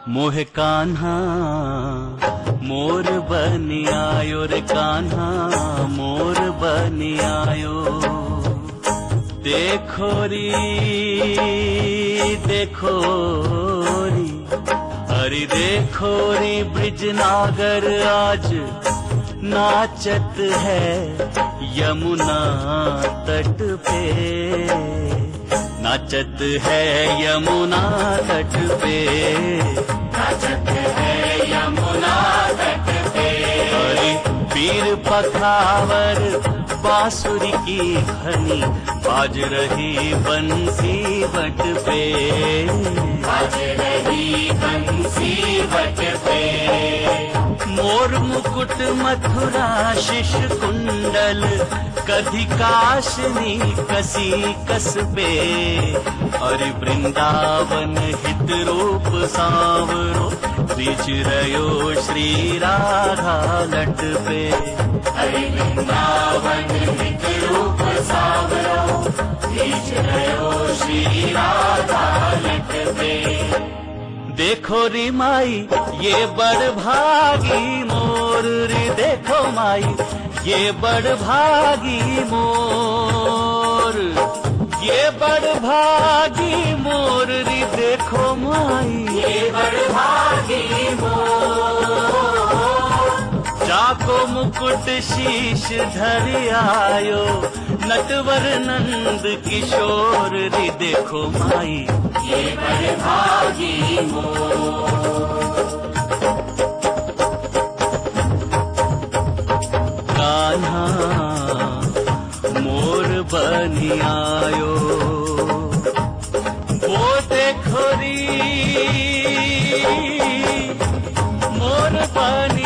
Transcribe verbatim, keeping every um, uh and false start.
मोहे कान्हा मोर बनी आयो रे कान्हा मोर बनी आयो। देखो री देखो री अरे देखो री ब्रिजनागर आज नाचत है यमुना तट पे, नाचत है यमुना तट पे, नाचत है यमुना तट पे। अरे पीर पखावर बांसुरी की खनी बाज रही बंसी बट पे, बाज रही बंसी बट पे। मोर मुकुट मथुरा शिश कुंडल कधी काशनी कसी कसबे, और वृंदावन हित रूप सांवरो बीच रयो श्री राधा लट पे। हरि वृंदावन हित रूप सांवरो बीच रयो श्री राधा लट पे। देखो री माई ये बड़ भागी मोर री, देखो माई ये बड़ भागी मोर, ये बड़ भागी मोर री, देखो माई ये बड़ भागी मोर। जाको मुकुट शीश धरि आयो नटवर नंद किशोर री, देखो माई ये बड़ भागी मोर। कान्हा मोर बनी आयो वो देखो री मोर बनी